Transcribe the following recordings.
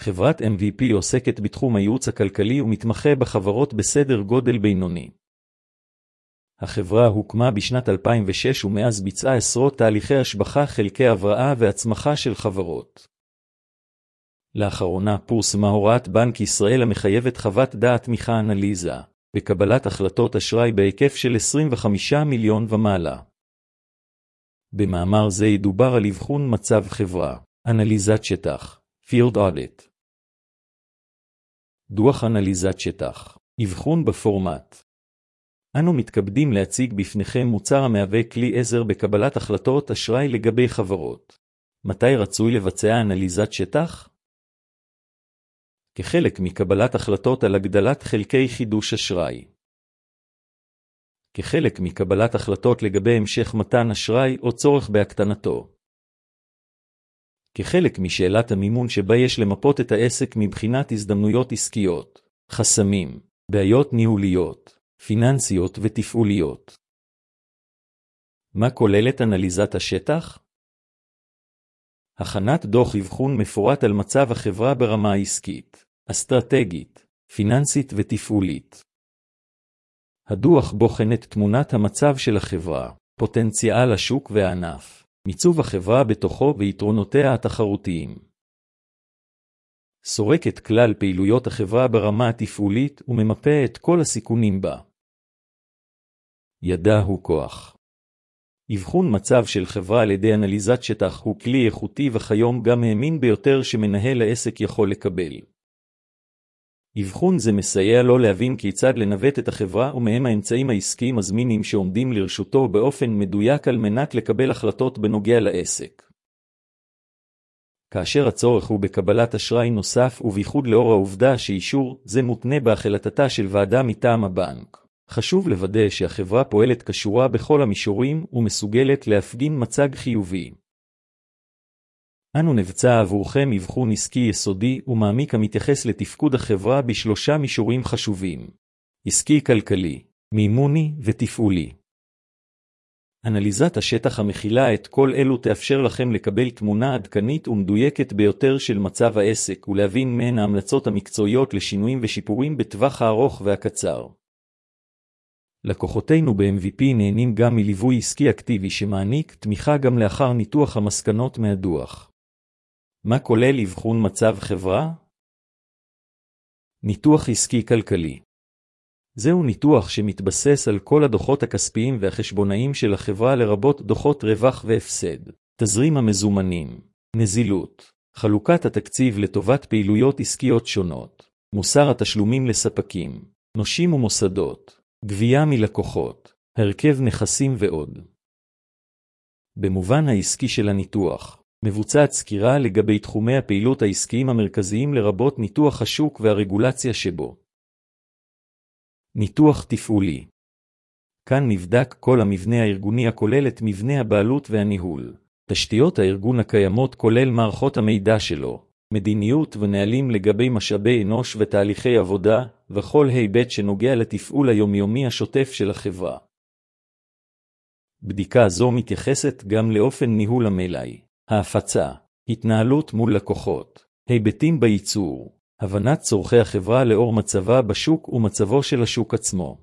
חברת MVP עוסקת בתחום הייעוץ הכלכלי ומתמחה בחברות בסדר גודל בינוני. החברה הוקמה בשנת 2006 ומאז ביצעה עשרות תהליכי השבחה, חלקי הבראה והצמחה של חברות. לאחרונה פורסמה הוראת בנק ישראל המחייבת חוות דעת תמיכה אנליזה בקבלת החלטות אשראי בהיקף של 25 מיליון ומעלה. במאמר זה ידובר על אבחון מצב חברה, אנליזת שטח, Field Audit. דוח אנליזת שטח, אבחון בפורמט. אנו מתכבדים להציג בפניכם מוצר המהווה כלי עזר בקבלת החלטות אשראי לגבי חברות. מתי רצוי לבצע אנליזת שטח? כחלק מקבלת החלטות על הגדלת חלקי חידוש אשראי. כחלק מקבלת החלטות לגבי המשך מתן אשראי או צורך בהקטנתו. כחלק משאלת המימון שבה יש למפות את העסק מבחינת הזדמנויות עסקיות, חסמים, בעיות ניהוליות, פיננסיות ותפעוליות. מה כוללת אנליזת השטח? הכנת דוח אבחון מפורט על מצב החברה ברמה העסקית, אסטרטגית, פיננסית ותפעולית. הדוח בוחן את תמונת המצב של החברה, פוטנציאל השוק והענף, מיצוב החברה בתוכו ויתרונותיה התחרותיים. סורק את כלל פעילויות החברה ברמה התפעולית וממפה את כל הסיכונים בה. ידע הוא כוח. אבחון מצב של חברה על ידי אנליזת שטח הוא כלי איכותי וכיום גם האמין ביותר שמנהל העסק יכול לקבל. אבחון זה מסייע לו להבין כיצד לנווט את החברה ומהם האמצעים העסקיים הזמינים שעומדים לרשותו באופן מדויק על מנת לקבל החלטות בנוגע לעסק. כאשר הצורך הוא בקבלת אשראי נוסף ובייחוד לאור העובדה שאישור זה מותנה בהחלטתה של ועדה מטעם הבנק, חשוב לוודא שהחברה פועלת כשורה בכל המישורים ומסוגלת להפגין מצג חיובי. אנו נבצע עבורכם אבחון עסקי יסודי ומעמיק המתייחס לתפקוד החברה בשלושה מישורים חשובים: עסקי כלכלי, מימוני ותפעולי. אנליזת השטח המכילה את כל אלו תאפשר לכם לקבל תמונה עדכנית ומדויקת ביותר של מצב העסק ולהבין מהן ההמלצות המקצועיות לשינויים ושיפורים בטווח הארוך והקצר. לקוחותינו ב-MVP נהנים גם מליווי עסקי אקטיבי שמעניק תמיכה גם לאחר ניתוח המסקנות מהדוח. מה כולל אבחון מצב חברה? ניתוח עסקי כלכלי. זהו ניתוח שמתבסס על כל הדוחות הכספיים והחשבונאיים של החברה לרבות דוחות רווח והפסד, תזרים המזומנים, נזילות, חלוקת התקציב לטובת פעילויות עסקיות שונות, מוסר התשלומים לספקים, נושים ומוסדות, גבייה מלקוחות, הרכב נכסים ועוד. במובן העסקי של הניתוח, מבוצעת סקירה לגבי תחומי הפעילות העסקיים המרכזיים לרבות ניתוח השוק והרגולציה שבו. ניתוח תפעולי. כאן נבדק כל המבנה הארגוני הכולל את מבנה הבעלות והניהול, תשתיות הארגון הקיימות כולל מערכות המידע שלו, מדיניות ונהלים לגבי משאבי אנוש ותהליכי עבודה, וכל היבט שנוגע לתפעול היומיומי השוטף של החברה. בדיקה זו מתייחסת גם לאופן ניהול המלאי, ההפצה, התנהלות מול לקוחות, היבטים בייצור, הבנת צורכי החברה לאור מצבה בשוק ומצבו של השוק עצמו.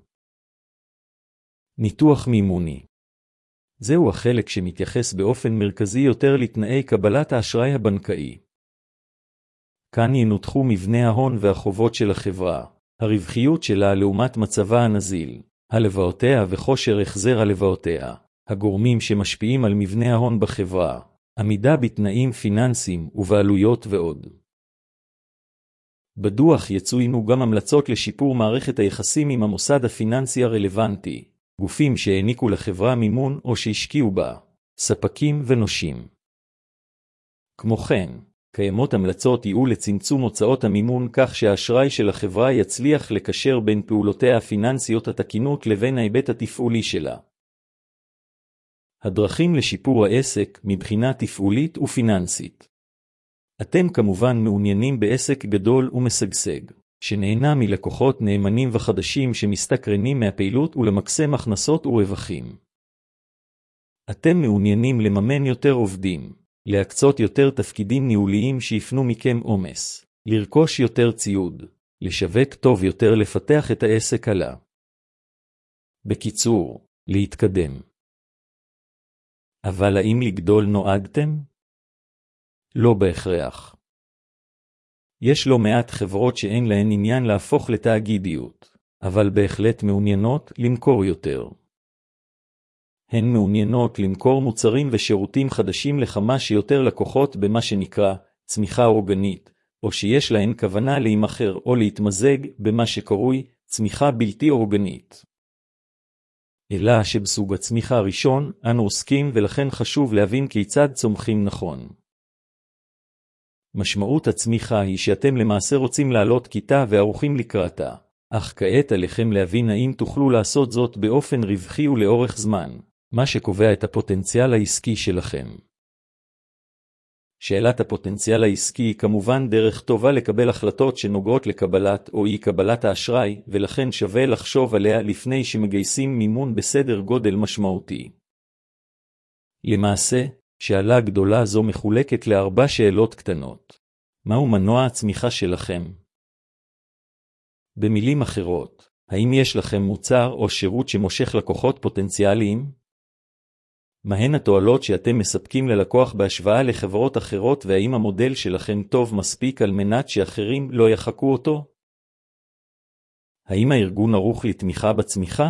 ניתוח מימוני. זהו החלק שמתייחס באופן מרכזי יותר לתנאי קבלת האשראי הבנקאי. כאן ינותחו מבנה ההון והחובות של החברה, הרווחיות שלה לעומת מצבה הנזיל, הלוואותיה וכושר החזר הלוואותיה, הגורמים שמשפיעים על מבנה ההון בחברה, עמידה בתנאים פיננסיים ובעלויות ועוד. בדוח יצוינו גם המלצות לשיפור מערכת היחסים עם המוסד הפיננסי הרלוונטי, גופים שהעניקו לחברה מימון או שהשקיעו בה, ספקים ונושים. כמו כן, קיימות המלצות ייעול לצמצום הוצאות המימון כך שהאשראי של החברה יצליח לקשר בין פעולותיה הפיננסיות התקינות לבין ההיבט התפעולי שלה. הדרכים לשיפור העסק מבחינה תפעולית ופיננסית. אתם כמובן מעוניינים בעסק גדול ומשגשג, שנהנה מלקוחות נאמנים וחדשים שמסתקרנים מהפעילות ולמקסם הכנסות ורווחים. אתם מעוניינים לממן יותר עובדים, להקצות יותר תפקידים ניהוליים שיפנו מכם עומס, לרכוש יותר ציוד, לשווק טוב יותר, לפתח את העסק הלאה. בקיצור, להתקדם. אבל האם לגדול נועדתם? לא בהכרח. יש לא מעט חברות שאין להן עניין להפוך לתאגידיות, אבל בהחלט מעוניינות למכור יותר. הן מעוניינות למכור מוצרים ושירותים חדשים לכמה שיותר לקוחות במה שנקרא צמיחה אורגנית, או שיש להן כוונה להימכר או להתמזג במה שקרוי צמיחה בלתי אורגנית. אלא שבסוג הצמיחה הראשון אנו עוסקים, ולכן חשוב להבין כיצד צומחים נכון. משמעות הצמיחה היא שאתם למעשה רוצים לעלות כיתה וערוכים לקראתה, אך כעת עליכם להבין האם תוכלו לעשות זאת באופן רווחי ולאורך זמן, מה שקובע את הפוטנציאל העסקי שלכם. שאלת הפוטנציאל העסקי היא כמובן דרך טובה לקבל החלטות שנוגעות לקבלת או אי קבלת האשראי, ולכן שווה לחשוב עליה לפני שמגייסים מימון בסדר גודל משמעותי. למעשה, שאלה גדולה זו מחולקת ל4 שאלות קטנות. מהו מנוע הצמיחה שלכם? במילים אחרות, האם יש לכם מוצר או שירות שמושך לקוחות פוטנציאליים? מהן התועלות שאתם מספקים ללקוח בהשוואה לחברות אחרות, והאם המודל שלכם טוב מספיק על מנת שאחרים לא יחקו אותו? האם הארגון ערוך לתמיכה בצמיחה?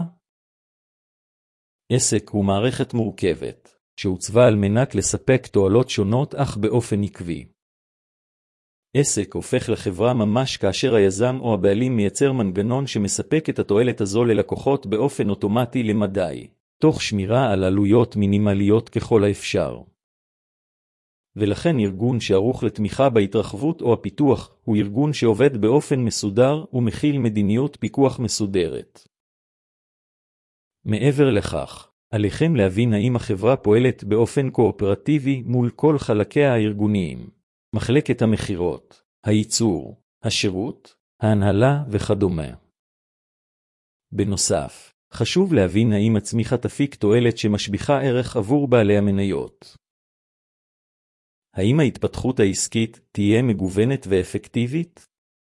עסק הוא מערכת מורכבת, שהוצבה על מנת לספק תועלות שונות אך באופן עקבי. עסק הופך לחברה ממש כאשר היזם או הבעלים מייצר מנגנון שמספק את התועלת הזו ללקוחות באופן אוטומטי למדי, תוך שמירה על עלויות מינימליות ככל האפשר. ולכן ארגון שערוך לתמיכה בהתרחבות או הפיתוח הוא ארגון שעובד באופן מסודר ומכיל מדיניות פיקוח מסודרת. מעבר לכך, עליכם להבין האם החברה פועלת באופן קואופרטיבי מול כל חלקיה הארגוניים, מחלקת המחירות, הייצור, השירות, ההנהלה וכדומה. בנוסף, חשוב להבין האם הצמיחה תפיק תועלת שמשביחה ערך עבור בעלי המניות. האם ההתפתחות העסקית תהיה מגוונת ואפקטיבית?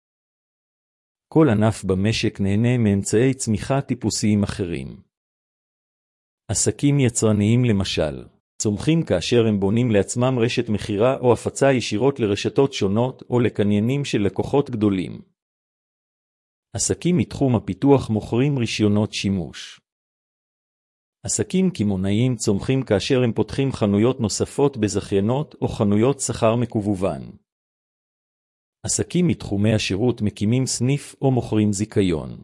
כל ענף במשק נהנה מאמצעי צמיחה טיפוסיים אחרים. עסקים יצרניים למשל, צומחים כאשר הם בונים לעצמם רשת מחירה או הפצה ישירות לרשתות שונות או לקניינים של לקוחות גדולים. עסקים מתחום הפיתוח מוכרים רישיונות שימוש. עסקים קמעונאיים צומחים כאשר הם פותחים חנויות נוספות בזכיינות או חנויות שכר מקוון. עסקים מתחומי השירות מקימים סניף או מוכרים זיכיון.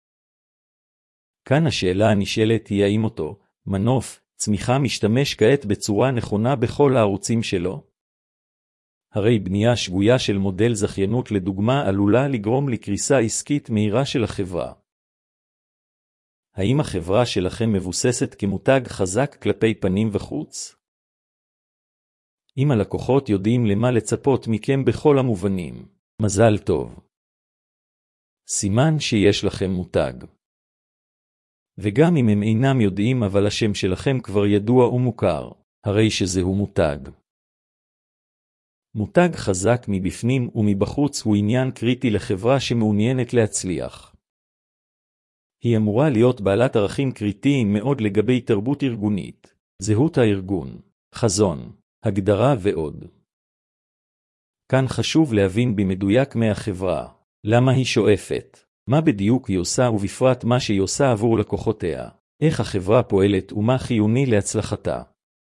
כאן השאלה הנשאלת היא האם אותו מנוף צמיחה משתמש כעת בצורה נכונה בכל הערוצים שלו? הרי בנייה שגויה של מודל זכיינות לדוגמה עלולה לגרום לקריסה עסקית מהירה של החברה. האם החברה שלכם מבוססת כמותג חזק כלפי פנים וחוץ? אם הלקוחות יודעים למה לצפות מכם בכל המובנים, מזל טוב. סימן שיש לכם מותג. וגם אם הם אינם יודעים אבל השם שלכם כבר ידוע ומוכר, הרי שזהו מותג. מותג חזק מבפנים ומבחוץ הוא עניין קריטי לחברה שמעוניינת להצליח. היא אמורה להיות בעלת ערכים קריטיים מאוד לגבי תרבות ארגונית, זהות הארגון, חזון, הגדרה ועוד. כאן חשוב להבין במדויק מהחברה, למה היא שואפת, מה בדיוק היא עושה ובפרט מה שהיא עושה עבור לקוחותיה, איך החברה פועלת ומה חיוני להצלחתה.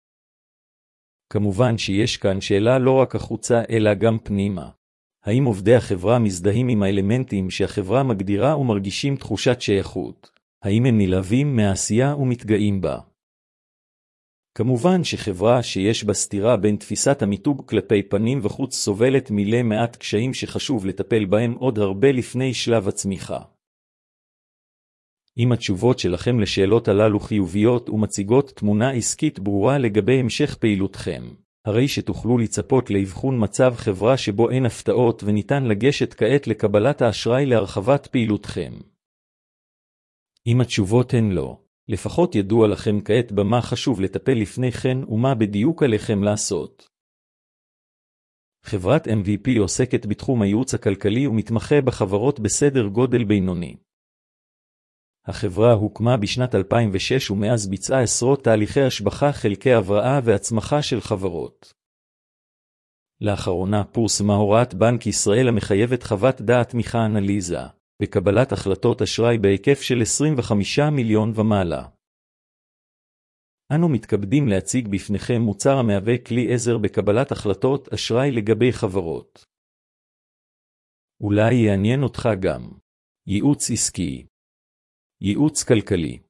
כמובן שיש כאן שאלה לא רק החוצה אלא גם פנימה. האם עובדי החברה מזדהים עם האלמנטים שהחברה מגדירה ומרגישים תחושת שייכות? האם הם נלהבים מהעשייה ומתגאים בה? כמובן שחברה שיש בה סתירה בין תפיסת המיתוג כלפי פנים וחוץ סובלת מלא מעט קשיים שחשוב לטפל בהם עוד הרבה לפני שלב הצמיחה. אם התשובות שלכם לשאלות הללו חיוביות ומציגות תמונה עסקית ברורה לגבי המשך פעילותכם, הרי שתוכלו לצפות לאבחון מצב חברה שבו אין הפתעות וניתן לגשת כעת לקבלת האשראי להרחבת פעילותכם. אם התשובות הן לא, לפחות ידוע לכם כעת במה חשוב לטפל לפני כן ומה בדיוק עליכם לעשות. חברת MVP עוסקת בתחום הייעוץ הכלכלי ומתמחה בחברות בסדר גודל בינוני. החברה הוקמה בשנת 2006 ומאז ביצעה עשרות תהליכי השבחה, חלקי הבראה והצמחה של חברות. לאחרונה פורסמה הוראת בנק ישראל המחייבת חוות דעת תמיכה אנליזה בקבלת החלטות אשראי בהיקף של 25 מיליון ומעלה. אנו מתכבדים להציג בפניכם מוצר המהווה כלי עזר בקבלת החלטות אשראי לגבי חברות. אולי יעניין אותך גם ייעוץ עסקי, ייעוץ כלכלי.